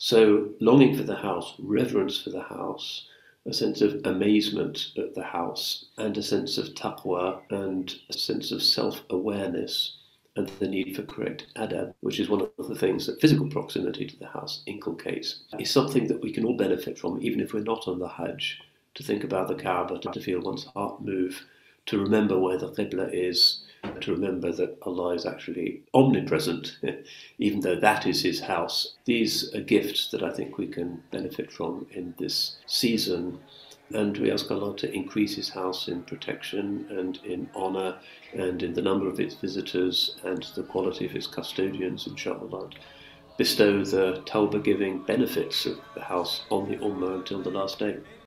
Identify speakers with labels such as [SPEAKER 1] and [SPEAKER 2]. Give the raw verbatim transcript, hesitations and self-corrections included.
[SPEAKER 1] So longing for the house, reverence for the house, a sense of amazement at the house, and a sense of taqwa and a sense of self-awareness and the need for correct adab, which is one of the things that physical proximity to the house inculcates, is something that we can all benefit from, even if we're not on the Hajj, to think about the Kaaba, to feel one's heart move, to remember where the Qibla is, to remember that Allah is actually omnipresent, even though that is His house. These are gifts that I think we can benefit from in this season, and we ask Allah to increase His house in protection and in honour and in the number of its visitors and the quality of its custodians, inshallah. Bestow the tawbah-giving benefits of the house on the Ummah until the last day.